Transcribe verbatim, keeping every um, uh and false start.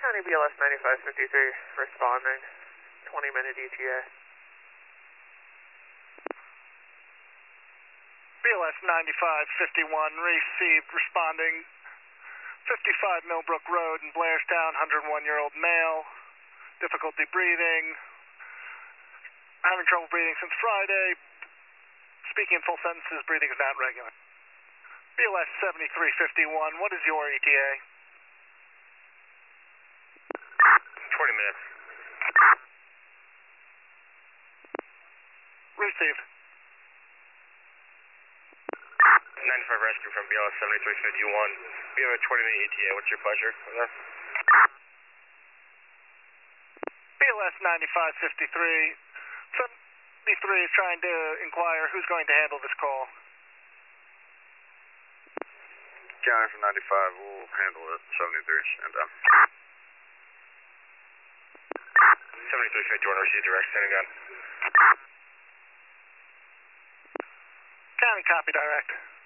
County B L S ninety-five fifty-three responding, twenty minute E T A. B L S ninety-five fifty-one received, responding, fifty-five Millbrook Road in Blairstown, one hundred one year old male, difficulty breathing, having trouble breathing since Friday, speaking in full sentences, breathing is not regular. B L S seventy-three fifty-one, what is your E T A? twenty minutes. Received. ninety-five rescue from B L S seventy-three fifty-one. We have a twenty minute E T A. What's your pleasure? B L S ninety-five fifty-three. seventy-three is trying to inquire who's going to handle this call. County from ninety-five will handle it. seventy-three, stand down. seventy-three fifty-one, receive direct, standing down. County, copy direct.